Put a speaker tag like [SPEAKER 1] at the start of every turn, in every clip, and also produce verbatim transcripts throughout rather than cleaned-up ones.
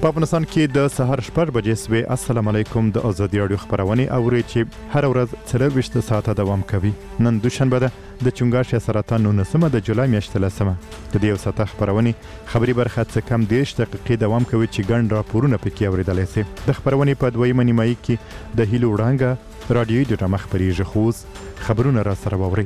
[SPEAKER 1] په افغانستان کې د سهار شپږ بجې سوې. السلام علیکم. د ازادي راډیو خبرونه اوري چې هر ورځ څلور ویشت ساعته دوام کوي. نن دوشنبه ده د چنګاښ سرطان نولسمه د جولای میاشتې لسمه. د دې یو ساعته خبرونه خبري برخه څه کم دېرش دقیقې دوام کوي چې ګڼ راپورونه پکې اورېدلی سي. د خبرونه په دویمه نیمایي کې د هیلو وړانګه رادیوي ډرامه خبرېږي. خو خبرونه را سره واورئ.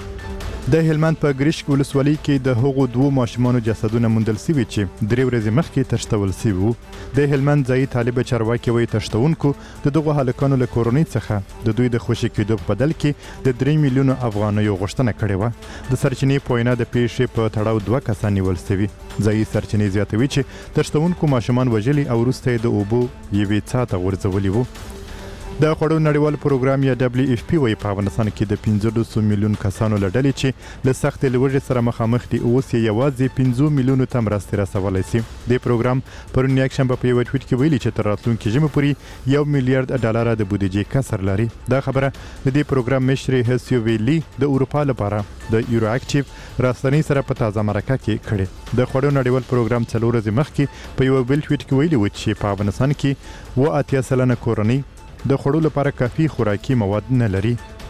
[SPEAKER 1] د هلمند په ګریشک ولسوالۍ کې د هغو دوو ماشومانو جسدونه موندل سوي چې درې ورځې مخکې تښتول سوي وو. د هلمند ځایي طالب چارواکي وایي تښتونکو د دغو هلکانو له کورنۍ څخه د دوی د خوشي کېدو په بدل کې د درې میلیونو افغانیو غوښتنه کړې وه. د سرچینې په وینا د پیښې په تړاو دوه کسان نیول سوي. ځایي سرچینې زیاتوي چې تښتونکو ماشومان وژلي او وروسته یې د اوبو یوې څاه ته غورځولي وو. د خوړو نړیوال پروګرام یا دبلیو اف پی وایي په افغانستان کې د پنځلسو میلیون کسانو له ډلې چې له سختې لوږې سره مخامخ دي اوس یې یوازې پنځو میلیونو ته مرستې رسولی سي. د پروګرام پرون یکشنبه په یوه ټویټ کې ویلي چې تر راتلونکي ژمي پورې یو میلیارډ ډالره د بودیجې کسر لري. دا خبره د دې پروګرام مشر هسیو ویلي د اروپا لپاره د یورو اکټیو راسنۍ سره په تازه مرکه کې کړې. د خوړو نړیوال پروګرام څلور ورځې مخکې په یو بل ټویټ کې ویلي و چې په افغانستان کې اووه اتیا سلنه کورنۍ د خوړو لپاره کافي خوراکي مواد نه لري.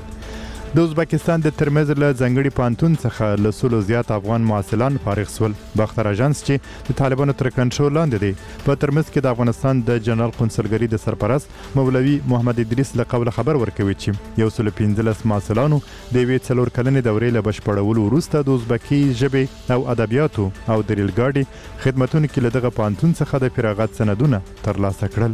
[SPEAKER 1] د ازبکستان د ترمز له ځنګړي پانتون څخه له سلو زیات افغان محصلان فارغ سول. باختر اژانس چې د طالبانو تر کنټرول لاندې دی په ترمز کې د افغانستان د جنرال قونسلګرۍ د سرپرست مولوي محمد ادریس له قوله خبر ورکوي چې یو سل پنځلس محصلانو د یوې څلور کلنې دورې له بشپړولو وروسته د ازبکي ژبې او ادبیاتو او د ریل ګاډي خدمتونو کې له دغه پانتون څخه د فراغت سندونه ترلاسه کړل.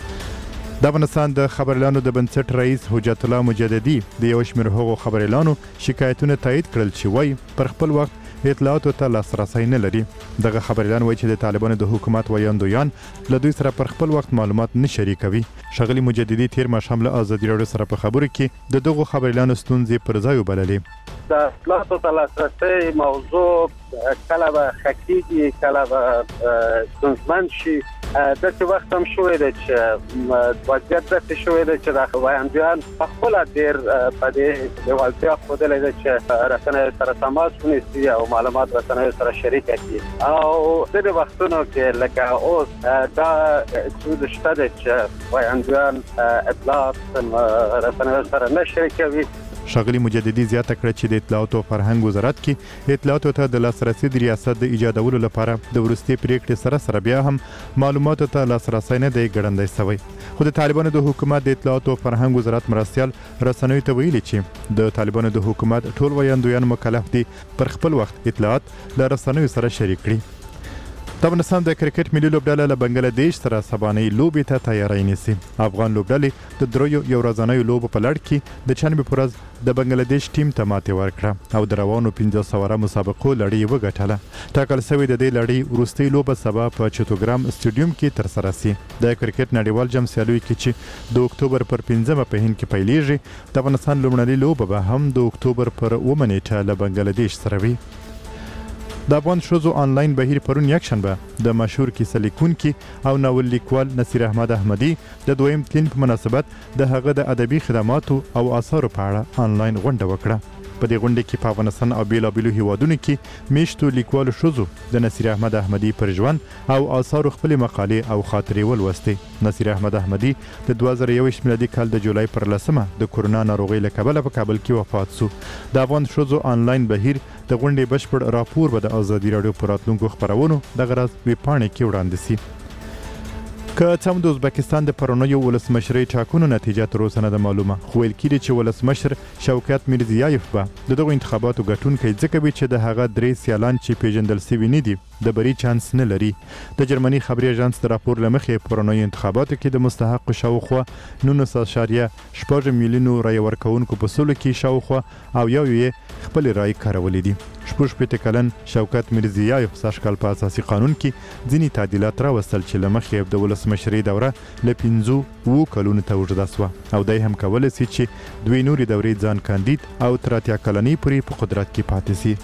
[SPEAKER 1] د افغانستان د خبريالانو د بنسټ رئیس حجت الله مجددي د یو شمېر هغو خبريالانو شکایتونه تایید کړل چې وایي پر خپل وخت اطلاعاتو ته لاسرسی نه لري. دغه خبريالان وایي چې د طالبانو د حکومت ویاندویان له دوی سره پر خپل وخت معلومات نه شریکوي. ښاغلي مجددي تیر ماښام له ازادي راډیو سره په خبرو کې د دغو خبريالانو ستونزې پر ځای وبللې.
[SPEAKER 2] د اطلاعاتو ته لاسرسی موضوع کله به حقیقي کله به ستونزمن شي. داسې وخت هم شوی دی چې وضعیت داسې شوی دی چې د ویاندویان په خپله ډېر په دې لېوالتیا ښودلی ده چې رسنیو سره تماس ونیسي او معلومات رسنیو سره شریکه کړي. او ځینې وختونو کې لکه اوس دا څه شته دی چې ویاندویان اطلاعات رسنیو سره نه شریکوي.
[SPEAKER 1] ښاغلي مجددي زیاته کړه چې د اطلاعاتو او فرهنګ وزارت کې اطلاعاتو ته د لاسرسي د ریاست د ایجادولو لپاره د وروستي پریکړې سره سره بیا هم معلوماتو ته لاسرسی نه دی ګړندی سوی. خو د طالبانو د حکومت د اطلاعاتو او فرهنګ وزارت مرستیال رسنیو ته ویلي چې د طالبانو د حکومت ټول ویاندویان مکلف دي پر خپل وخت اطلاعات له رسنیو سره شریک کړي. د افغانستان د کرکټ ملي لوبډله له بنګلاديش سره سبانۍ لوبې ته تیاری نیسي. افغان لوبډلې د دریو یو ورځنیو لوبو په لړ کې د چنبې په ورځ د بنګلاديش ټیم ته ماتې ورکړه او د روانو پنځه سوه مسابقو لړۍ یې وګټله. ټاکل سوې د دې لړۍ وروستۍ لوبه سبا په چتوګرام سټیډیوم کې ترسره سي. د کرکټ نړیوال جام سیالیو کې چې د اکتوبر پر پنځمه په هند کې پیلېږي، د افغانستان لومړنۍ لوبه به هم د اکتوبر پر اوومه نیټه له بنګلاديش سره وي. د افغان ښځو آنلاین بهیر پرون یکشنبه د مشهور کیسه لیکونکي او ناول لیکوال نصیر احمد احمدي د دویم تلین په مناسبت د هغه د ادبي خدماتو او آثارو په اړه آنلاین غونډه وکړه. په دې غونډه کې په افغانستان او بیلابیلو هیوادونو کې میشتو لیکوالو ښځو د نصیر احمد احمدي پر ژوند او آثارو خپلې مقالې او خاطرې ولوستې. نصیر احمد احمدي د دوه زره یوویشت میلادي کال د جولای پر لسمه د کورونا ناروغۍ له کبله په کابل کې وفات سو. د افغان ښځو آنلاین بهیر د غونډې بشپړ راپور به د ازادي راډیو په راتلونکو خپرونو دغه راز ویبپاڼې کې وړاندې سي. که څه هم د ازبکستان د پرونیو ولسمشرۍ ټاکنو نتیجه تر اوسه نه ده معلومه، خو ویل کېږي چې ولسمشر شوکت میرزیایف به د دغو انتخاباتو ګټونکی ځکه وي چې د هغه درې سیالان چې پیژندل سوي نه دي د بری چانس نه لري. د جرمني خبري اژانس د راپور له مخې پرونیو انتخاباتو کې د مستحقو شاوخوا نولس اعشاریه شپږ میلیونو رایې ورکوونکو په سلو کې شاوخوا او یو یې خپلې رایې کارولې دي. شپږ شپېته کلن شوکت میرزیایف سږ کال په اساسي قانون کې ځینې تعدیلات راوستل چې له مخې د ولسمشرۍ دوره له پنځو اوو کلونو ته اوږده سوه او دی هم کولی سي چې دوی نورې دورې ځان کاندید او تر اتیا کلنۍ پورې په قدرت کې پاتې سي.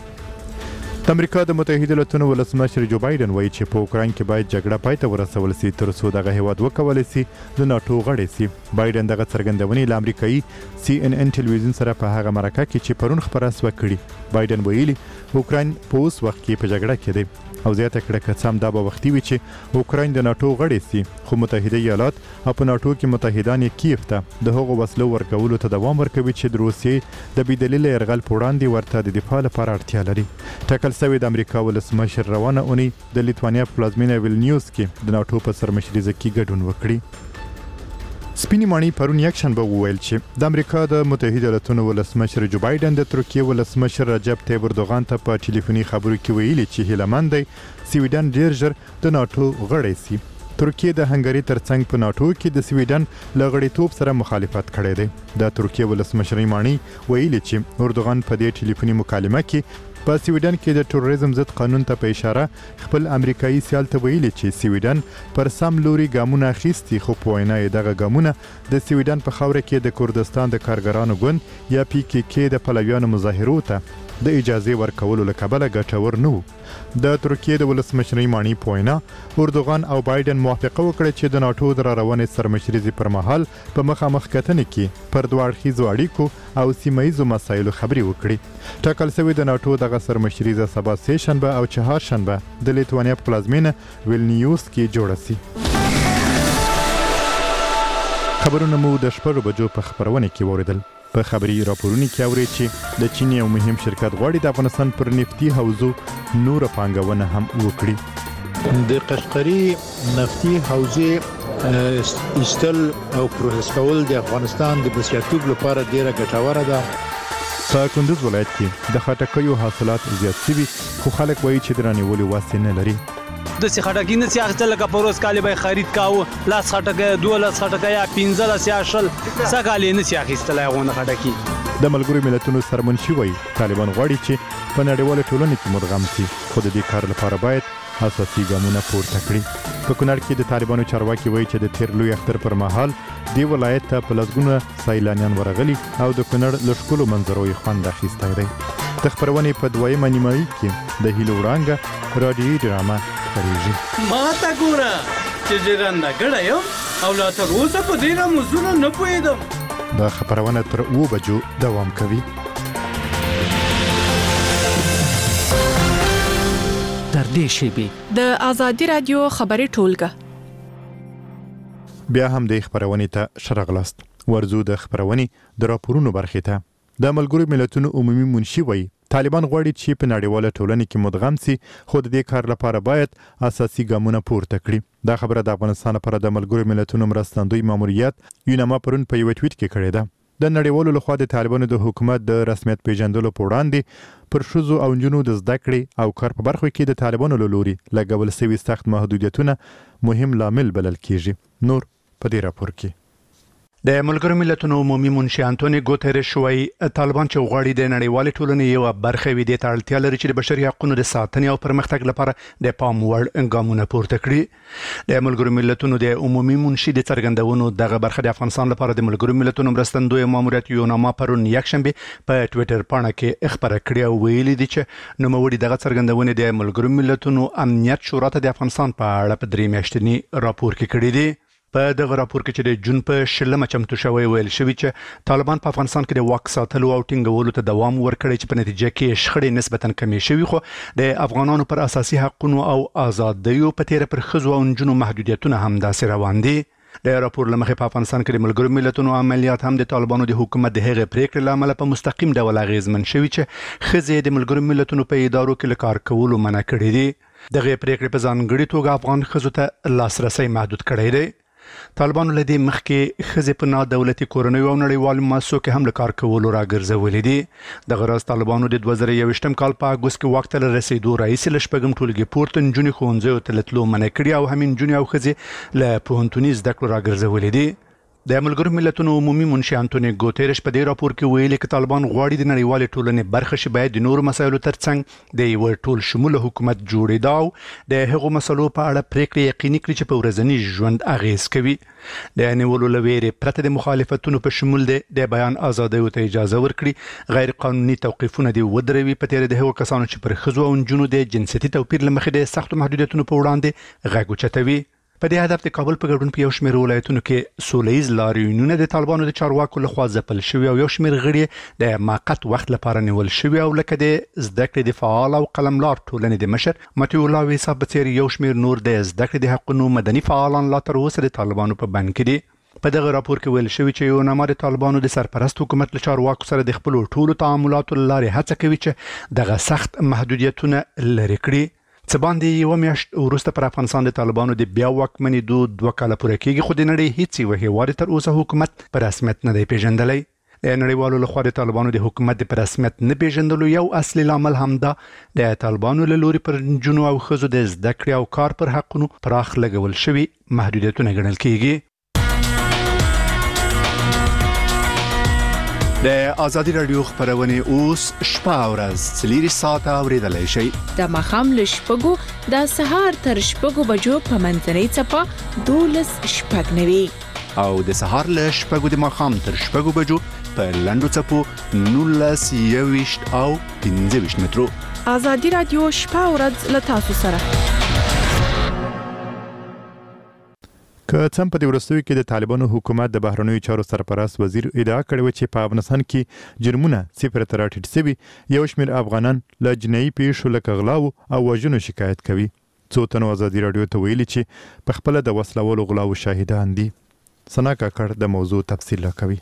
[SPEAKER 1] د امریکا د متحده ایالاتونو ولسمشر جو بایدن وایي چې په اوکراین کې باید جګړه پای ته ورسول سي تر څو دغه هیواد وکولی سي د ناټو غړی سي. بایدن دغه څرګندونې له امریکایي سی ان ان ټلویزیون سره په هغه مرکه کې چې پرون خپره سوه کړي. بایدن ویلي اوکراین په اوس وخت کې په جګړه کې دی او زیاته کړه که څه هم دا به وختي وي چې اوکراین د ناتو غړی سي خو متحده ایالات او په ناتو کې متحدان یې کیف ته د هغو وسلو ورکولو ته دوام ورکوي چې د روسیې د بېدلیله یرغل په وړاندې ورته د دفاع لپاره اړتیا لري. ټاکل شوی د امریکا ولسمشر روانه اونۍ د لیتوانیا په پلازمینه ویلنیوس کې د ناتو په سرمشریزه کې ګډون وکړي. سپینې ماڼۍ پرون یکشنبه وویل چې د امریکا د متحده ایالاتونو ولسمشر جو بایدن د ترکیې ولسمشر رجب طیب اردوغان ته په ټلیفوني خبرو کې ویلي چې هیله مند دی سویډن ډیر ژر د ناتو غړی سي. ترکیه د هنګری ترڅنګ په ناتو کې د سویډن له غړیتوب سره مخالفت کړی دی. د ترکیه ولسمشر ماڼۍ ویلي چې اردوغان په دې ټلیفوني مکالمه کې په سویډن کې د تروریزم ضد قانون ته په اشاره خپل امریکایي سیال ته ویلي چې سویډن پر سم لوري ګامونه اخیستي خو په وینا یې دغه ګامونه د سویډن په خاوره کې د کردستان د کارګرانو ګوند یا پی کې کې د پلویانو مظاهرو ته د اجازه ورکولو له کبله ګټور نه وو. د ترکیې د ولسمشر ماڼۍ په وینا اردوغان او بایدن موافقه وکړه چې د ناتو د راروانې سرمشریزې پر مهال په مخامخ کتنې کې پر دوه اړخیزو اړیکو او سیمه ییزو مسایلو خبرې وکړي. ټاکل شوی د ناتو دغه سرمشریزه سبا سه شنبه او چهار شنبه د لیتوانیا په پلازمینه ویلنیوس کې جوړه سي. خبرونه مو د شپږ بجو په خبرونه کې وریدل. په خبري راپورونو کې اوري چې د چین یو مهم شرکت غواړي د افغانستان پر نفتی حوزو نور پانګونه هم وکړي.
[SPEAKER 3] د قشقري نفتی حوزې ایستل او پروسس کول د افغانستان د بسیاتوب لپاره ډیره ګټوره ده.
[SPEAKER 1] په کندوز ولایت کې د خټکیو حاصلات زیات شوي خو خلک وایي چې درنیولو واسطه نه لري.
[SPEAKER 4] د سی خټکی نه سیاست لکه پروس کالی به خرید کاوه لاس خټکی دوه لاس خټکی یا پنځه لاس یا شل سګالی نه سیاست لایغونه خټکی.
[SPEAKER 1] د ملګرو ملتونو سرمنشي وایي طالبان غواړي چې په نړیواله ټولنه کې مدغم شي خو د دې کار لپاره باید اساسي ګامونه پورته کړي. په کونړ کې د طالبانو چارواکي وایي چې د تیر لوی اختر پر مهال دی ولایت ته په لسګونه سیلانیان ورغلي او د کونړ له ښکلو منظرو یې خوند اخیستی دی. د خبرونې په دویمه نیمایي کې د هیلو وړانګه راډیوي ډرامه خپرېږي.
[SPEAKER 5] ما ته ګوره چې ژرنده ګړی یم او لا تر اوسه په دې رموزونه نه پوهېدم.
[SPEAKER 1] دا خبرونه تر اوه بجو دوام کوي.
[SPEAKER 6] تر دې شیبې
[SPEAKER 7] د آزادي رادیو خبري ټولګه
[SPEAKER 1] بیا هم د خبرونې ته شرغلاست. ورزو د خبرونې د راپورونو برخې ته. د ملګرو ملتونو عمومي منشي وایي طالبان غواړي چې په نړیواله ټولنه کې مدغم سي خو د دې کار لپاره باید اساسي ګامونه پورته کړي. دا خبره د افغانستان لپاره د ملګرو ملتونو مرستندوی ماموریت یونما پرون په یو ټویټ کې کړې ده. د نړیوالو لخوا د طالبانو د حکومت د رسمیت پیژندلو په وړاندې پر ښځو او نجونو د زده کړې او کار په برخو کې د طالبانو له لوري لګول شوي سخت محدودیتونه مهم لامل بلل کیږي. نور په دې راپور کې
[SPEAKER 8] د ملګرو ملتونو عمومي منشي انټونی ګوتریش وايي طالبان چې غواړي د نړیوالې ټولنې یو برخه وي د اړتیا لري چې د بشري حقوقو د ساتنې او پرمختګ لپاره د پام وړ ګامونه پورته کړي. د ملګرو ملتونو د عمومي منشي د څرګندونو دغه برخه د افغانستان لپاره د ملګرو ملتونو مرستندوی ماموریت یونما پرون یکشنبه په ټوئیټر پاڼه کې خبره کړې او ویلي دي چې نوموړي دغه څرګندونه د ملګرو ملتونو امنیت شورا ته د افغانستان په اړه په درې میاشتني راپور کې کړی دی. په دغه راپور کې چې د جون په شلمه چمتو شوی ویل شوی چې طالبان په افغانستان کې د واک ساتلو او ټینګولو ته دوام ورکړي چې په نتیجه کې شخړې نسبتاً کمې شوي خو د افغانانو پر اساسي حقوقو او آزادیو په تیر پر ښځو او نجونو محدودیتونه هم داسې روان دي. د راپور لمخې په افغانستان کې د ملګرو ملتونو عملیات هم د طالبانو د حکومت د هغې پریکړې له امله په مستقیم ډول اغیزمن شوي چې ښځې د ملګرو ملتونو په ادارو کې له کار کولو منع کړي دي. دغه پریکړې په ځانګړي توګه افغان ښځو ته لاسرسي محدود کړی دی. طالبانو له دې مخکې ښځې په نا دولتي کورنیو او نړیوالو مؤسسو کې هم له کار کولو راګرځولې دي. دغه راز طالبانو د دوه زره یوویشتم کال په اګوست کې واک ته له رسېدو راهیسې له شپږم ټولګي پورته نجونې ښوونځیو ته له تلو منع کړي او همین نجونې او ښځې له پوهنتوني زده کړو راګرځولې دي. د ملګرو ملتونو عمومي منشي انټونی ګوتریش په دې راپور کې ویلي چې طالبان غواړي د نړیوالې ټولنې برخه شي باید د نورو مسایلو ترڅنګ د یو ټول شموله حکومت جوړېدا او د هغو مسلو په اړه پریکړې یقیني کړي چې په ورځني ژوند اغیز کوي. د نیولو له ویرې پرته د مخالفتونو په شمول د بیان ازادۍ ته اجازه ورکړي، غیر قانوني توقیفونه دي ودروي، په تیر د هغو کسانو چې پر ښځو او نجونو د جنسیتي توپیر له مخې د سختو محدودیتونو په وړاندې غږ اوچتوي. په دې هدف د کابل په ګډون په یو شمېر ولایتونو کې سولهییز لاریونونه د طالبانو د چارواکو لخوا ځپل شوي او یو شمېر غړي د موقت وخت لپاره نیول شوي او لکه د زده کړې د فعال او قلملار ټولنې د مشر متي الله ویسا په څېر یو شمېر نور د زده کړې د حقونو مدني فعالان لا تر اوسه د طالبانو په بند کې دي. په دغه راپور کې ویل شوی چې یو نامه د طالبانو د سرپرست حکومت له چارواکو سره د خپل ټولو تعاملاتو لارې هڅه کوي چې دغه سخت محدودیتونه لرې کړي. څه باندې یو میاشت وروسته پر افغانستان د طالبانو د بیا واکمنېدو دوه کاله پوره کېږي خو د نړۍ هیڅ یو هیواد تر اوسه حکومت په رسمیت نه دی پیژندلی. د نړیوالو لخوا د طالبانو د حکومت د په رسمیت نه پیژندلو یو اصلي لامل همدا د طالبانو له لوري پر نجونو او ښځو د زده کړې او کار پر حقونو پراخ لګول شوي محدودیتونه ګڼل کېږي. د آزادي رادیو خبرونه اوس شپه او ورځ څلور ساعته اوریدلای شئ.
[SPEAKER 7] د ماښام له شپږو د سهار تر شپږو بجو په منځنۍ څپه دولس شپږ نوي
[SPEAKER 8] او د سهار له شپږو د ماښام تر شپږو بجو په لنډو څپو نولس یوویشت او پنځه ویشت مترو.
[SPEAKER 7] آزادي رادیو شپه او ورځ له تاسو سره.
[SPEAKER 1] که څم په دې وروستیو کې د طالبانو حکومت د بهرنیو چارو سرپرست وزیر ادعا کړې وه چې په افغانستان کې جرمونه صفر ته راټیټ شوي، یو شمېر افغانان له جنایي پیښو لکه غلاو او وژنو شکایت کوي. څو تنو ازادي راډیو ته ویلي چې په خپله د وسلوالو غلاو شاهدان دي. ثنا کاکړ د موضوع تفصیل راکوي.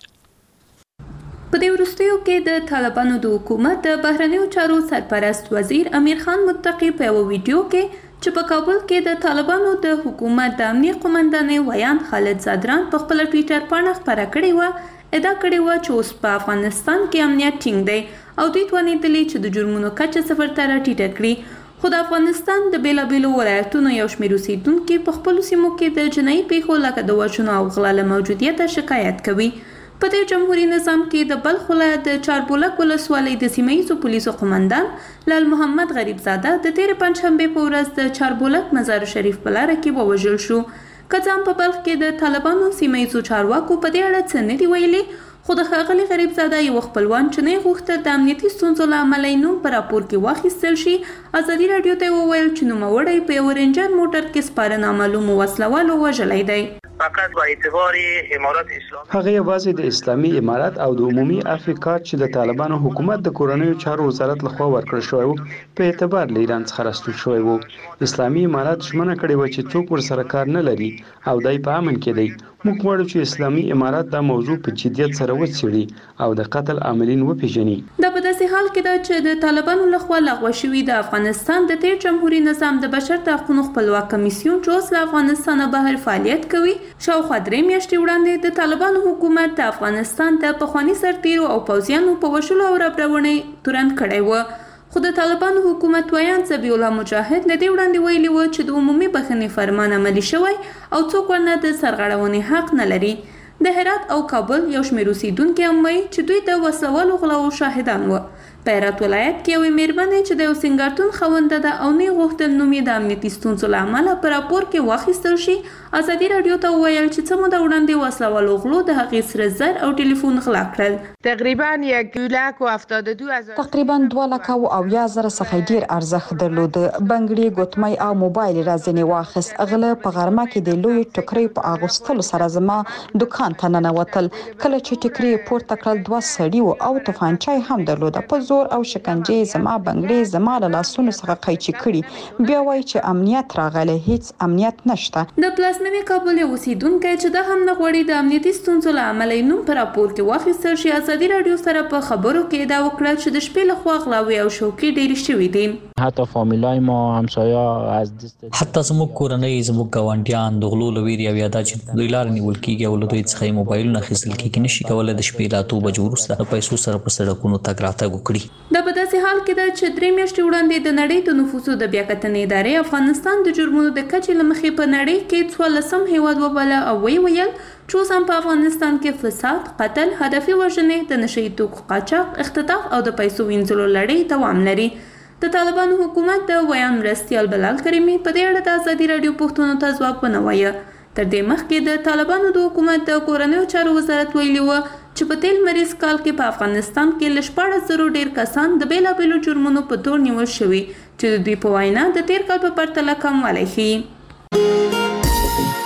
[SPEAKER 9] په دې وروستیو کې د طالبانو د حکومت د بهرنیو چارو سرپرست وزیر امیر خان متقی په یو ویډیو کې چې په کابل کې د طالبانو د حکومت د امنیه قومندانې ویان خالد زادران په خپل ټویټر باندې خبره کړې و، ادعا کړې و چې اوس په افغانستان کې امنیت ټینګ دی او دوی توانېدلي چې د جرمونو کچه صفر ته راټیټه کړي. خو د افغانستان د بیلابیلو ولایتونو یو شمېر اوسېدونکي په خپلو سیمو کې د جنایي پیښو لکه د وژنو او غلا له موجودیته شکایت کوي. په دې جمهوریت نظام کې د بلخ ولایت د چاربولک ولسوالۍ د سیمه‌ییزو پولیسو قومندان لال محمد غریب زاده د تېرې پنجشنبې په ورځ د چاربولک مزار شریف په لاره کې ووژل شو. که څه هم په بلخ کې د طالبانو سیمه‌ییزو چارواکو په دې اړه څه نه دي ویلي، خو د ښاغلي غریب زاده یو خپلوان چې نه غوښته د امنیتي ستونزو له امله یې نوم په راپور کې واخیستل شي، ازادي راډیو ته وویل چې نوموړی په یو رینجر موټر کې سپاره نامعلومو وسلوالو وژلی دی.
[SPEAKER 10] فقط با اعتبار امارات اسلامی
[SPEAKER 11] هغه یوازې د اسلامي امارات او د عمومي عفوي کارت چې د طالبانو حکومت د کورنیو چارو وزارت لخوا ورکړل شوی وو په اعتبار له ایران څخه راستون شوی وو. اسلامي امارات ژمنه کړې وه چې څوک ورسره کار نه لري او دی په امن کې دی. موږ غواړو چې اسلامي امارات دا موضوع په جدیت سره وڅېړي او د قتل عاملین وپېژني.
[SPEAKER 9] دا په داسې حال کې ده چې د طالبانو لخوا لغوه شوي د افغانستان د تیر جمهوریت نظام د بشر د حقوقو خپلواک کمیسیون چې اوس له افغانستانه بهر فعالیت کوي، شاوخوا درې میاشتې وړاندې د طالبانو حکومت د افغانستان د پخواني سرتیرو او پوځیانو په وژلو او ربړونې تورن کړی و. خو د طالبانو حکومت ویان ذبیح الله مجاهد له دې وړاندې ویلي و چې د عمومي بخښنې فرمان عملي شوی او څوک ورنه د سرغړونې حق نه لري. د هرات او کابل یو شمېر اوسېدونکي هم وایي چې دوی د وسلوالو غلاو شاهدان و. په هرات ولایت کې یوې مېرمنې چې د یو سینګارتون خاونده ده او نه غوښتل نوم یې د امنیتي ستونزو له امله په راپور کې واخیستل شي، ازادي راډیو ته وویل چې څه موده وړاندې وسلوالو غلو د هغې سره زر او ټلیفون غلا کړل.
[SPEAKER 12] تقریبا یک لک و هفتاد و دو هزار
[SPEAKER 13] تقریبا دوه لکه او اویا زره څخه ډیر ارزښت درلود. بنګړي، ګوتمۍ او موبایل رازنې واخیست. غله په غرمه کې د لوی ټکرې په اغوستلو سره زما دکان ته ننوتل. کله چې ټکرې پورته کړل دوه سړي او توفانچای هم درلوده. په زور او شکنجې زما بنګړي زما له لاسونو څخه قیچي کړي. بیا وایي چې امنیت راغلی، هیڅ امنیت نشته.
[SPEAKER 9] د پلازمینې کابل یو اوسېدونکی چې دا هم نه غواړي د امنیتي ستونزو له امله یې نوم په راپور کې واخیستل شي، ازادي راډیو سره په خبرو کې ادعا وکړه چې د شپې لخوا غلاوې او شوکې ډېرې شوي دي.
[SPEAKER 14] حتی فامیلای ما همسایا از دست
[SPEAKER 15] حتی زموږ کورنۍ، زموږ ګاونډیان د غلو له ویرې او یا دا چې دوی لاره نیول کېږي او له دوی څخه یې موبایلونه اخیستل کېږي، نشي کولی د شپې له اتو بجو وروسته د پیسو سره په سړکونو تګ راتګ وکړي.
[SPEAKER 9] دا په داسې حال کې ده چې درې میاشتې وړاندې د نړۍ د نفوسو د بیاکتنې ادارې افغانستان د جرمونو د کچې له مخې په نړۍ کې څوارلسم هیواد وباله او ویې ویل چې اوس هم په افغانستان کې فساد، قتل، هدفي وژنې، د نشه یي توکو قاچاق، اختطاف او د پیسو وینځلو لړۍ دوام لري. د طالبانو حکومت د ویان مرستیال بلال کریمي په دې اړه د ازادي راډیو پوښتنو ته ځواب ونه وایه. تر دې مخکې د طالبانو د حکومت د کورنیو چارو وزارت ویلي و چې په تېر مریض کال کې په افغانستان کې له شپاړس زرو ډېر کسان د بېلابېلو جرمونو په تور نیول شوي چې د دوی په وینا د تېر کال په پرتله کموالی ښیي.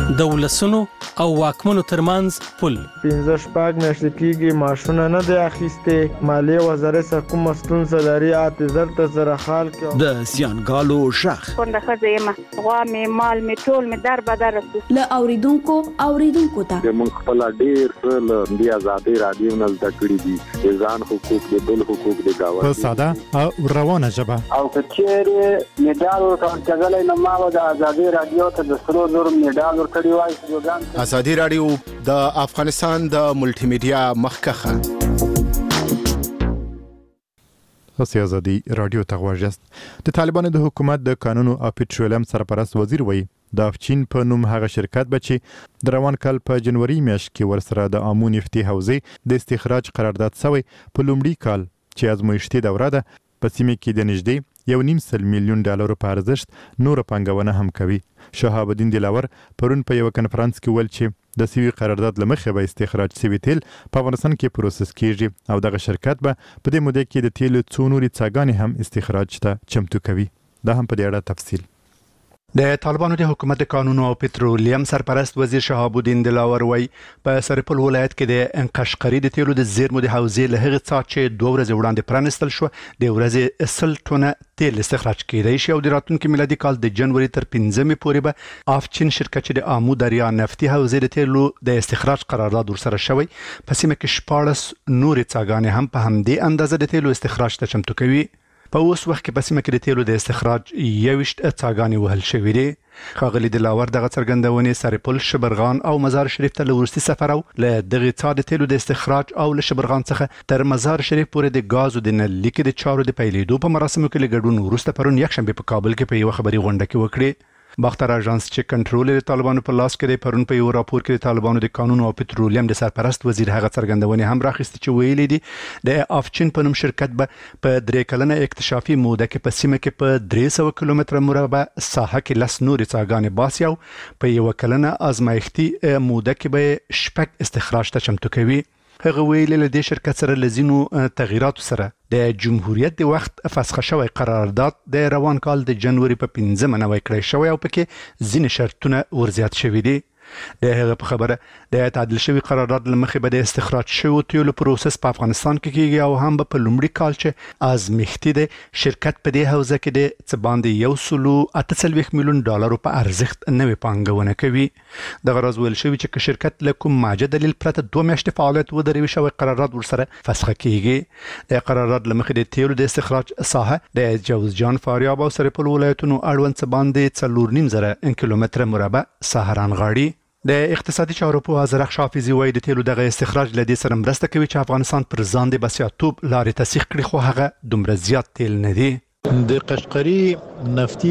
[SPEAKER 6] د ولسونو او واکمنو ترمنځ پل.
[SPEAKER 16] پنځه شپږ میاشتې کېږي معاشونه نه دی اخیستې. مالیې وزارت سره کومه ستونزه لري اته زر ته سره حال کړو.
[SPEAKER 17] د زیانګالو شخ
[SPEAKER 18] کونډه ښځه یم، غوا مې مال مې ټول مې در بدر رسو.
[SPEAKER 19] له اوریدونکو اوریدونکو ته
[SPEAKER 20] موږ خپل ډېر څه له دې ازادۍ راډیو نه زده کړي دي، د ځان حقوق د بل حقوق د گاونډي
[SPEAKER 1] په ساده او روانه ژبه.
[SPEAKER 2] او که چیرې میډال ورکول کېدلی نو ما به د ازادۍ راډیو ته د سرو زرو میډال ورکړی وای.
[SPEAKER 17] ازادي راډیو د افغانستان د ملټي میډیا مخکخه.
[SPEAKER 1] تاسو ازادي راډیو ته غواړئ. د طالبانو د حکومت د قانون او پټرولیم سرپرست وزیر وایي د افچین په نوم هغه شرکت به چې د روان کال په جنوري میاشت کې ورسره د امو نفتي حوزې د استخراج قرارداد شوی په لومړي کال چې ازمویشتي دوره ده په سیمه کې د نږدې یو نیم سل میلیون ډالرو په ارزښت نور پانګونه هم کوي. شهاب الدین دلاور پرون په یو کنفرانس کې ویل چې د سوي قرارداد لمخې به استخراج سوي تیل په افغانستان کې پروسس کیږي او دغه شرکت به په دې موده کې د تیلو څو نوري څاګانې هم استخراج ته چمتو کوي. دا هم په دې اړه تفصیل.
[SPEAKER 8] د طالبانو د حکومت قانون او پټرولیم سرپرست وزیر شهاب الدین دلاور وای په سرپل ولایت کې د قشقري د تیلو د زیرمو د حوزې له هغه څخه چې دوه ورځې وړاندې پرانستل شو د ورځې سل ټونه تیل استخراج کېدای شي او د راتلونکي میلادي کال د جنوري تر پنځمې پورې به افچین شرکت چې د امو دریا نفتي حوزې د تیلو د استخراج قرارداد ورسره شوی په سیمه کې شپاړس نورې څاګانې هم په همدې اندازه د تیلو استخراج ته چمتو کوي. په اوس وخت کې په سیمه کې د تیلو د استخراج یوشت څاګانې وهل شوې دي. ښاغلي دلاور دغه څرګندونې سرپل، شبرغان او مزار شریف ته له وروستي سفر او له دغه څا د تیلو د استخراج او له شبرغان څخه تر مزار شریف پورې د غازو د نل لیکې د چارو د پیلېدو په مراسمو کې لګډون وروسته پرون یکشنبه په کابل کې په یو خبري غونډه کې وکړي. باختر اژانس چې کنټرول د طالبانو په لاس کې دی پرون په یو راپور کې د طالبانو د قانون او پټرولیم د سرپرست وزیر هغه څرګندونې هم راخستې چې ویلي دي د افچین په نوم شرکت به په درې کلنه اکتشافي موده کې په سیمه کې په درې سوه کیلومتره مربع ساحه کې لس نورې څاګانې باسي او په یو کلنه ازمایښتي موده کې به شپږ استخراج ته چمتو کوي. هغه ویلي له دې شرکت سره لزینو تغییراتو سره د جمهوریت د وخت فسخه شوی قرارداد د روان کال د جنوري په پنځمه نوی کړی شوی او پکې ځینې شرطونه ورزیات شوي دي. د هغه په خبره د تعدیل شوی قرارداد لمخې به د استخراج شوی تیلو پروسس په افغانستان کې کیږي او هم په لومړي کال چې ازمایښتي د شرکت په دې حوزه کې د څه باندې یو سلو اته څلوېښت میلیون ډالرو په ارزښت نوې پانګونه کوي. دغه راز ویل شوی چې شرکت له کوم ماجه دلیل پرته دوه میاشتې فعالیت ودروي شوی قرارداد ورسره فسخه کیږي. د قرارداد لمخې د تیلو د استخراج ساحه د جوزجان، فاریاب او سرپل ولایتونو اړوند څه باندې څلور نیم زره کیلومتره مربع ساحه رانغاړي. د اقتصادي چارو په زرخ حافظي وایي د تیلو دغه استخراج له دې سره مرسته کوي چې افغانستان پر ځان د بسیاتوب لارې تسخیر کړي خو هغه دومره زیات تیل نه دی.
[SPEAKER 3] د قشقري نفتي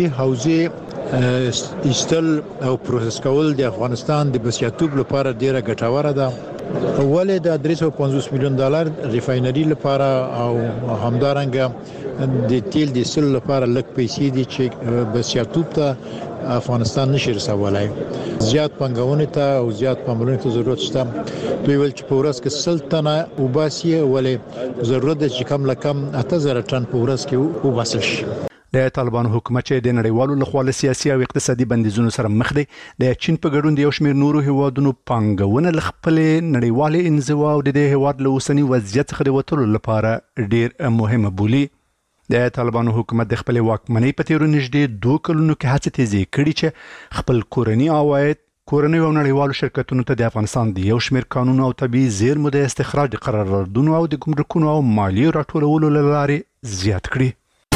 [SPEAKER 3] حوزې ایستل او پروسس کول د افغانستان د بسیاتوب لپاره ډیره ګټوره ده. ولې د درې سوه پنځوس میلیون ډالر ریفاینري لپاره او همدارنګه د تیل د سل لپاره لږ پیسې دي چې بسیاتوب ته افغانستان نشي رسولای. زیات پنګونې ته او زیات پاملرنې ته ضرورت شته. دوی ول چې په ورځ کې سل ټنه وباسي ولې ضرورت ده چې کم لکم اته زره ټن په ورځ کې وباسل شي.
[SPEAKER 8] د طالبانو حکومت چې د نړیوالو لخوا له سیاسي او اقتصادي بندیزونو سره مخ دی د چین په ګډون د یو شمېر نورو هیوادونو پانګونه له خپلې نړیوالې انزوا او د دې هیواد له اوسني وضعیت څخه د وتلو لپاره ډیر مهمه بولي. د طالبانو حکومت د خپل واکمنۍ په تیرو نږدې دوه کلونو کې هڅې تیزې کړي چې خپل کورني عواید کورنۍ او نړیوالو شرکتونو ته د افغانستان د یو شمېر قانون او طبي زیرمو د استخراج قراردادونو او د ګمرکونو او مالیې راټولولو له لارې زیات کړي.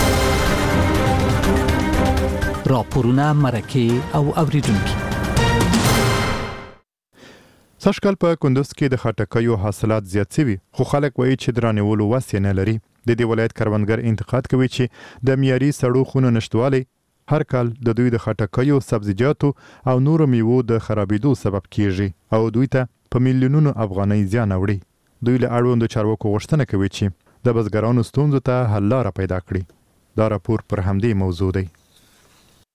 [SPEAKER 6] راپورونه، مرکې او اوریدونکي.
[SPEAKER 1] سږکال په کندوز کې د خټکیو حاصلات زیات شوي خو خلک وایي چې د رانیولو وس یې نه لري. د دې ولایت کروندګر انتقاد کوي چې د معیاري سړو خونو نشتوالی هر کال د دوی د خټکیو، سبزیجاتو او نورو میوو د خرابېدو سبب کیږي او دوی ته په میلیونونو افغانۍ زیان اوړي. دوی له اړوندو چارواکو غوښتنه کوي چې د بزګرانو ستونزو ته حل لاره پیدا کړي. دا راپور پر همدې موضوع دی.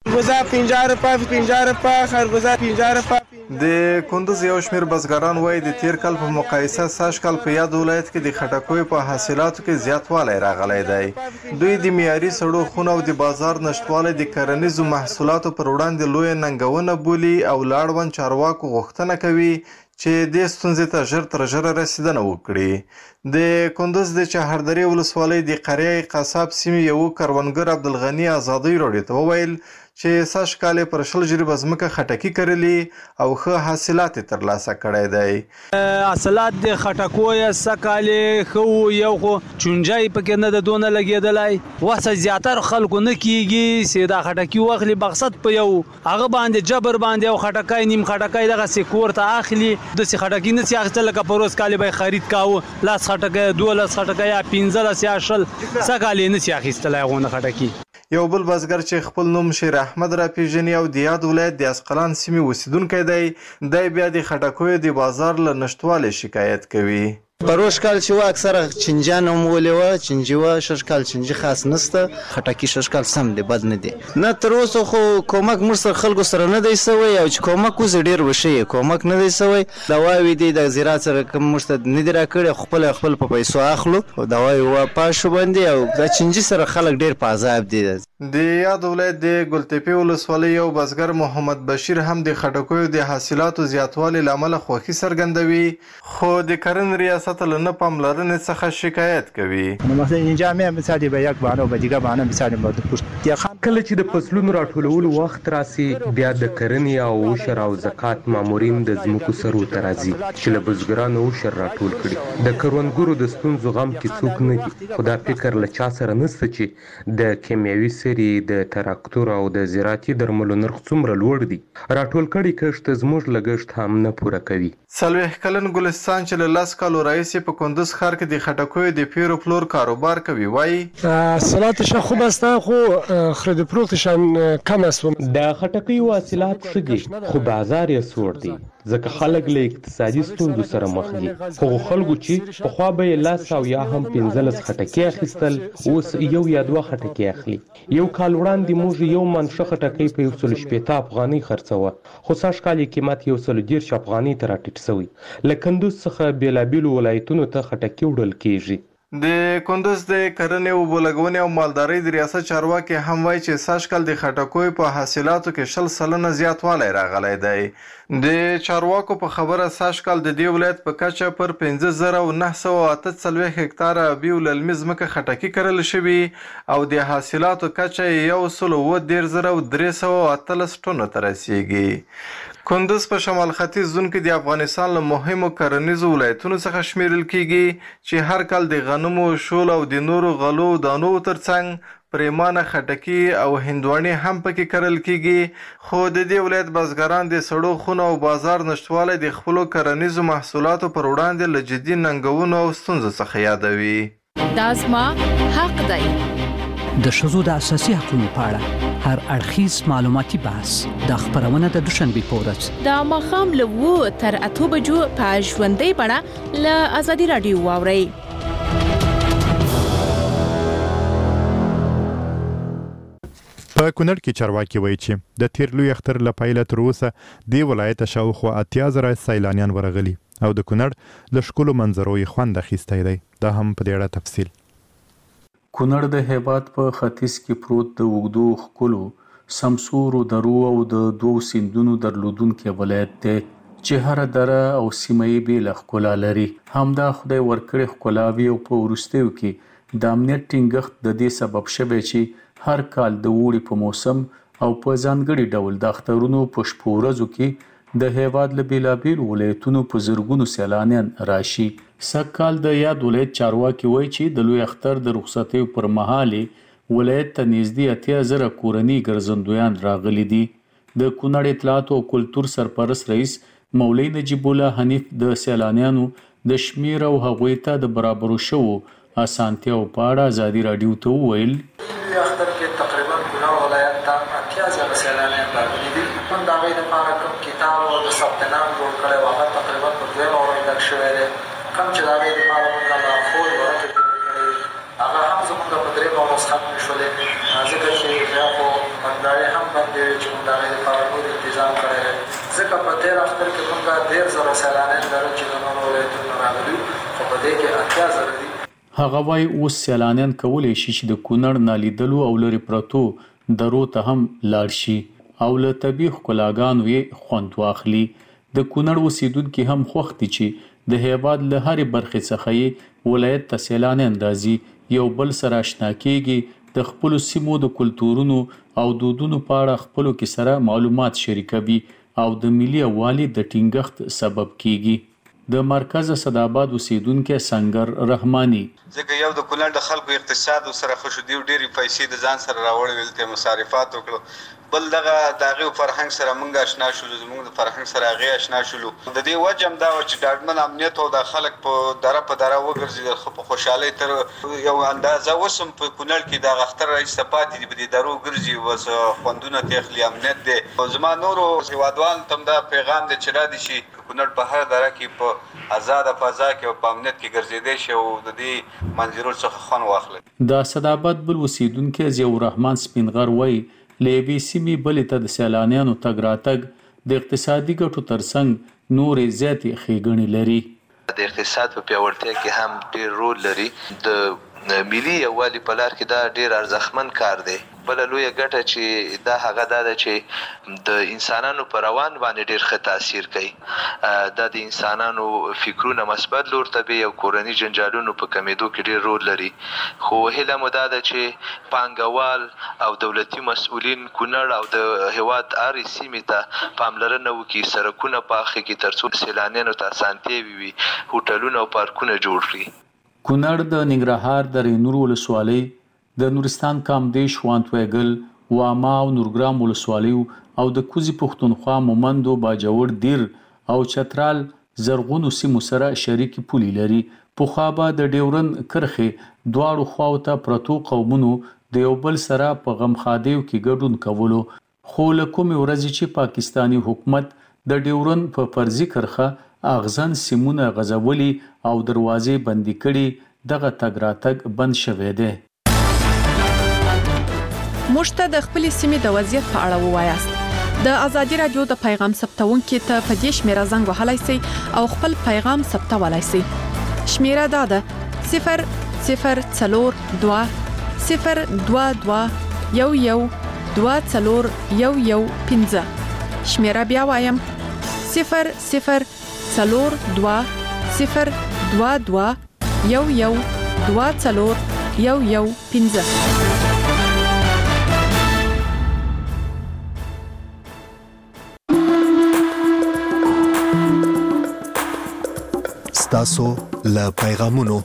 [SPEAKER 16] خربوزه پنځه روپۍ پنځه روپۍ خربوزه پنځه روپۍ.
[SPEAKER 21] د کندوز یو شمېر بزګران وایي د تیر کال په مقایسه سږ کال په یاد ولایت کې د خټکیو په حاصلاتو کې زیاتوالی راغلی دی. دوی د معیاري سړو خونو او د بازار نشتوالی د کرنیزو محصولاتو پر وړاندې لویه ننګونه بولي او له اړوند چارواکو غوښتنه کوي چې دې ستونزې ته ژر تر ژره رسیدنه وکړي. د کندوز د چهردرې ولسوالۍ د قریه قصاب سیمې یو کروندګر عبدالغني ازادۍ راډیو ته وویل چې سږ کال یې پر شل جریبه ځمکه خټکي کرلي او ښه حاصلات یې ترلاسه کړی دی.
[SPEAKER 4] حاصلات د خټکو یې سږ کال یې ښه و، یو خو چونجی پکې نه د دونه لګېدلی. وسه زیاتره خلکو نه کېږي چې دا خټکي واخلي مقصد په یو هغه باندې جبر باندې او خټکی نیم خټکی دغسې کور ته اخلي. داسې خټکي نسي اخیستل لکه په روز کال به یې خرید کاوه لاس خټکی دولس خټکی یا پنځلس یا شل، سږ کال یې نسي اخیستلی هغونه خټکي.
[SPEAKER 21] یو بل بزګر چې خپل نوم شیر احمد را پیژني او د یاد ولایت د اسقلان سیمې اوسیدونکی دی، دی بیا د خټکیو د بازار له نشتوالي شکایت کوي.
[SPEAKER 22] پروش کال چې و اکثره چنجان هم ولې وه، چنجي وه. شش کال چنجي خاص نسته، خټکي شش کال سم دی، بد نه دی. نه تر اوسه خو کومک موږ سره خلکو سره نه دی سوی، او چې کومک اوس ډېر وشي کومک نه دی سوی. دواوې دی د زراعت سره کوم موږ ته نه دی راکړی، خپل خپل په پیسو اخلو او دواوې واپا شو باندې، او د چنجي سره خلک ډېر په عذاب دي.
[SPEAKER 21] د یاد ولایت د ګلتپې ولسوالۍ یو بزګر محمد بشیر هم د خټکیو د حاصلاتو زیاتوالي له امله خوښي څرګندوي، خو د کرنې ریاست له نه پاملرنې څخه شکایت کوي.
[SPEAKER 23] اینجا هم مثلا به یک بهانه و به دیگه بهانه مثلا
[SPEAKER 24] کله چې د فصلونو راټولولو وخت راسي، بیا د کرنې او عشر او زکات مامورین د ځمکو سرو ته راځي چې له بزګرانو عشر راټول کړي. د کروندګرو د ستونزو غم کې څوک نه دي، خو دا فکر له چا سره نشته چې د کیمیاوي سرې، د تراکتور او د زراعتي درملو نرخ څومره لوړ دي. راټول کړي کښت زموږ لګښت هم نه پوره کوي.
[SPEAKER 21] څلوېښت کلن ګلستان چې له لس کالو راهیسې په کندوز ښار کې د خټکیو د پیر و پلور کاروبار کوي وایي
[SPEAKER 25] حاصلاتش خوب است، خو خرید و فروختشان کم است.
[SPEAKER 24] د خټکیو حاصلات ښه دي، خو بازار یې سوړ دی، ځکه خلک له اقتصادي ستونزو سره مخ دي. هغو خلکو چې پخوا به یې لس او یا هم پنځلس خټکي اخیستل، اوس یو یا دوه خټکي اخلي. یو کال وړاندې موږ یو من ښه خټکۍ په یو سلو شپېته افغانۍ خرڅوه، خو سږ کال یې قیمت یو سلو دېرش افغانۍ ته راټیټ شوی. له کندوز څخه بېلابېلو ولایتونو ته خټکي وړل کېږي.
[SPEAKER 21] د کندوز د کرنې او اوبولګونې او مالدارۍ د ریاست چارواکي هم وایي چې سږ کال د خټکیو په حاصلاتو کې شل سلنه زیاتوالی راغلی دی. د چارواکو په خبره سږ کال د دې ولایت په کچه پر پنځه زره او نه سوه اته څلوېښت هکتاره ابي او للمي ځمکه خټکي کرل شوي او د حاصلاتو کچه یې یو سل اووه دېرش زره او درې سوه اتلس ټنو ته رسیږي. کندوز په شمال ختیځ زون کې د افغانستان له مهمو کرنیزو ولایتونو څخه شمیرل کیږي چې هر کال د غنمو، شول او د نورو غلو دانو ترڅنګ پریمانه خټکي او هندواڼې هم پکې کرل کیږي. خو د دې ولایت بزګران د سړو خونو او بازار نشتوالی د خپلو کرنیزو محصولاتو پر وړاندې له جدي ننګونو او ستونزو څخه یادوي.
[SPEAKER 7] دا زما حق دی.
[SPEAKER 6] د ښځو د اساسي حقوقو په اړه هر اړخیز معلوماتي بحث د خبرونه د دوشنبه په ورځ
[SPEAKER 7] د ماښام له اوه تر اته بجو په ژوندۍ بڼه له ازادي راډیو واورئ.
[SPEAKER 1] په کونړ کې چارواکي وایي چې د تیر لوی اختر له پیله تر اوسه دې ولایت شاوخوا اتیا زره سیلانیان ورغلي او د کونړ له ښکلو منظرو یې خوند اخیستی دی. دا هم په دې اړه تفصیل.
[SPEAKER 26] کونړ د هیواد په ختیځ کې پروت د اوږدو ښکلو سمسورو درو او د دوو سیندونو درلودونکی ولایت دی چې هره دره او سیمه یې بېله ښکلا لري. همدا خدای ورکړې ښکلاوي او په وروستیو کې د امنیت ټینګښت د دې سبب شوی چې هر کال د اوړي په موسم او په ځانګړي ډول د اخترونو په شپو ورځو کې د هیواد له بېلابېلو ولایتونو په زرګونو سیلانیان راشي. سږ کال د یاد ولایت چارواکي وایي چې د لوی اختر د رخصتیو پر مهال ولایت ته نږدې اتیا زره کورني ګرځندویان راغلي دي. د کونړ اطلاعات او کلتور سرپرست رئیس مولوي نجیب الله حنیف د سیلانیانو د شمیر او هغوی ته د برابرو شوو اسانتیاو په اړه ازادي راډیو ته وویل
[SPEAKER 27] لوی اختر کې تقریبا کونړ ولایت ته اتیا زره سیلانیان راغلي دي. موږ د هغوی دپاره کوم کتاب او د ثبت نام جوړ کړی و هغه تقریبا په دویمه ورځ ډک شوی دی. کوم چې د هغې دپاره موږ لارښود ورته جوړې کړې هغه هم زموږ په درېیمه ورځ ختمې شولې، ځکه چې بیا خو بندارې هم باندې چې موږ د هغې دپاره نور انتظام کړی دی ځکه په تېر اختر کې موږ ډېر زره سیلانیان لرو چې د نورو ولایتونو راغلي خو په دې کې اتیا زره دي.
[SPEAKER 26] هغه وایي اوس سیلانیان کولی شي چې د کونړ نالیدلو او لرې پرتو درو ته هم لاړ شي او له طبیعي ښکلاګانو یې خوند واخلي. د کونړ اوسیدونکي هم خوښ دي چې د هیواد له هرې برخې څخه یې ولایت ته سیلانیان راځي، یو بل سره اشنا کیږي، د خپلو سیمو د کلتورونو او دودونو په اړه خپلو کې سره معلومات شریکوي او د ملي یووالي د ټینګښت سبب کیږي. د مرکز اسداباد اوسیدونکی سنگر رحماني
[SPEAKER 5] ځکه یو د کونړ د خلکو اقتصاد سره خوشو دی ډېرې پیسې د ځان سره راوړل ته مصارفات وکړو، بل دغه د هغې فرهنګ سره موږ اشنا شولو، زموږ د فرهنګ سره هغې اشنا شولو. د دې وجه هم دا وه چې ډاډمن امنیت او دا خلک په دره په دره وګرځېدل، خو په خوشحالۍ تر یو اندازه اوس هم په کونړ کې دغه اختر رایسته پاتې دي، په دې درو ګرځي، اوس خوندونه ترې اخلي، امنیت دی. زما نورو هېوادوالو ته هم دا پیغام دی چې را دي شي کونړ په هر دره کې په آزاده فضا کې او په امنیت کې ګرځېدی شي او د دې منظرو څخه خوند واخلي.
[SPEAKER 26] د اسداباد بل اوسیدونکی ضیاء الرحمن سپینغر وایي له یوې سیمې بلې ته د سیلانیانو تګ راتګ د اقتصادي ګټو ترڅنګ نورې زیاتې ښېګڼې لري.
[SPEAKER 10] د اقتصاد په پیاوړتیا کې هم ډېر رول لري. د ملي یووالي په لار کې دا ډېر ارزښتمن کار دی. بله لویه ګټه چې دا هغه دا ده چې د انسانانو په روان باندې ډېر ښه تاثیر کوي. دا د انسانانو فکرونه مثبت لور ته بیي او کورني جنجالونو په کمېدو کې ډېر رول لري. خو هیله مو دا ده چې پانګوال او دولتي مسؤلین کونړ او د هېواد هرې سیمې ته پاملرنه وکړي، سړکونه پاخه کړي تر څو سیلانیانو ته اسانتیاوې وي، هوټلونه او پارکونه جوړ کړي.
[SPEAKER 26] کونړ د ننګرهار د رینور ولسوالۍ، د نورستان کامدیش، وانتویګل، واما او نورګرام ولسوالیو او د کوزي پښتونخوا، مومندو، باجوړ، دیر او چترال زرغونو سیمو سره شریکې پولې لري. پخوا به د ډیورند کرښې دواړو خواو ته پرتو قومونو د یو بل سره په غمخادیو کې ګډون کولو، خو له کومې ورځې چې پاکستانی حکومت د ډیورند په فرضي کرښه اغزن سیمونه غځولي او دروازې بندي کړي، دغه تګ راتګ بند شوی دی.
[SPEAKER 7] موږ ته د خپل سیمې د وضعیت په اړه ووایاست. د ازادي رادیو د پیغام ثبتونکو ته په دې شمیره زنګ وهلای شئ او خپل پیغام ثبتولای شئ. شمیره دا ده صفر صفر څلور دوه صفر دوه دوه یو یو دوه څلور یو یو پنځه. شمیره بیا وایم صفر صفر څلور دوه صفر دوه دوه یو یو دوه څلور یو یو پنځه.
[SPEAKER 11] تاسو له پیغامونو.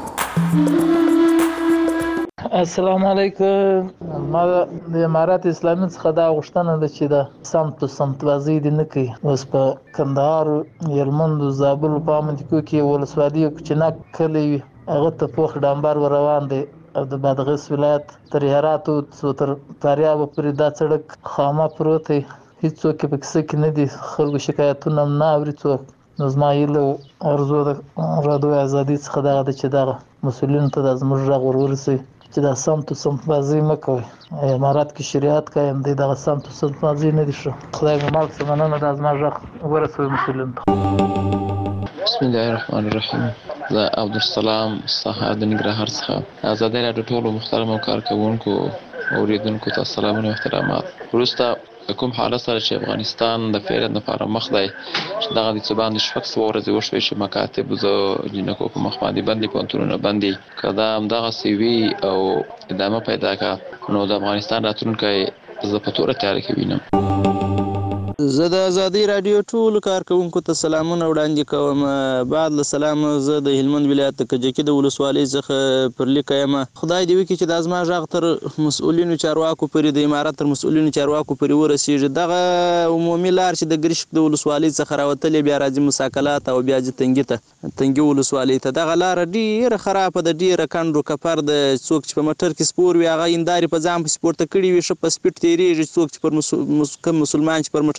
[SPEAKER 12] السلام علیکم. ما د امارات اسلامي څخه دا غوښتنه ده چې د سمت سمت بازی دي نه کوي. اوس په کندهار، هلمند، زابل په امریکا کې ولسوالۍ کوچناک کلی وي، هغه ته پوخ ډامبر روان دی او د بادغیس ولایت تر هرات او تر فاریاب پورې دا سړک خامه پروت دی، هیڅوک په کیسه کې نه دي، خلکو شکایتونه نه اوري څوک. نو زما هیله ارزو د رادیو ازادي څخه دا ده چې دغه مسؤلینو ته د زموږ غږ ورورسي چې دا سمت سمت بازی مه کوئ. امارات کې شریعت قایم دی، دغه سمت سمت بازی نه دي ښه. خدای مو مال څه مننه، دا زما غږ ورسوي مسؤلینو ته.
[SPEAKER 13] بسم الله الرحمن الرحیم. زه عبدالسلام سهار د ننګرهار څخه. ازادي رادیو ټولو محترمو کارکوونکو اوریدونکو ته سلامونه او احترامات. وروسته کوم حالت سره چې افغانستان د فعالیت لپاره مخ دی، چې دغه د څه باندې شپږ سوه ورځې وشوې چې مکاتب د جینکو په مخ باندې بندي، پوهنتونونه بندي، که دا همدغسې وي او ادامه پیدا کړه نو د افغانستان راتلونکی زه په توره تیاره کې وینم.
[SPEAKER 22] زه د ازادي رادیو ټول کارکوونکو ته سلامونه وړاندې کوم. بعد له سلام زه د هلمند ولایت د کجکي د ولسوالۍ څخه پر لیک یم. خدای دې وکړي چې دا زما غږ تر مسؤلینو چارواکو پورې، د امارات تر مسؤلینو چارواکو پورې ورسیږي. دغه عمومي لار چې د ګرشک د ولسوالۍ څخه راوتلې بیا راځي مساکلات او بیا ځي تنګي ته تنګي ولسوالۍ ته، دغه لار ډیره خرابه ده، ډیره کندو کپر ده. څوک چې په موټر کې سپور وي هغه هندارې په ځان پسې پورته کړي وي، ښه په سپیډ تېرېږي. څوک چې پر مسلمان چې پر موټر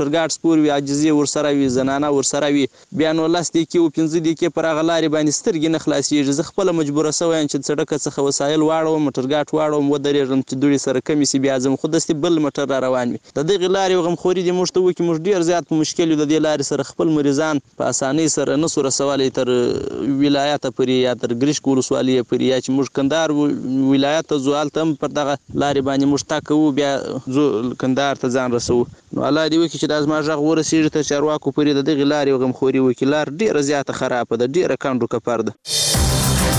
[SPEAKER 2] موټر ګاډ سپور وي عاجزي ورسره وي زنانه ورسره وي بیا نو لاس دقیقې او پنځه دقیقې پر هغه لارې باندې سترګې نه خلاصېږي زه خپله مجبوره سوی یم چې سړک څخه وسایل واړوم موټر ګاډ واړوم ودرېږم چې دوړې سره کمې سي بیا ځم خو داسې بل موټر را روان وي د دغې لارې غمخوري دې موږ ته وکړي موږ ډېر زیات په مشکل یو د دې لارې سره خپل مریضان په اسانۍ سره نه سو رسولی تر ولایته پورې یا تر ګرشک ولسوالۍ پورې یا چې موږ کندهار ولایت ته ځو هلته هم پر دغه لارې باندې موږ تګ کوو بیا ځو کندهار ته ځان رسوو نو الله دې وکړي چې دا زما غږ ورسېږي تر چارواکو پورې د دغې لارې غمخوري وکړي لار ډېره زیاته خرابه ده ډېره کنډو کپر ده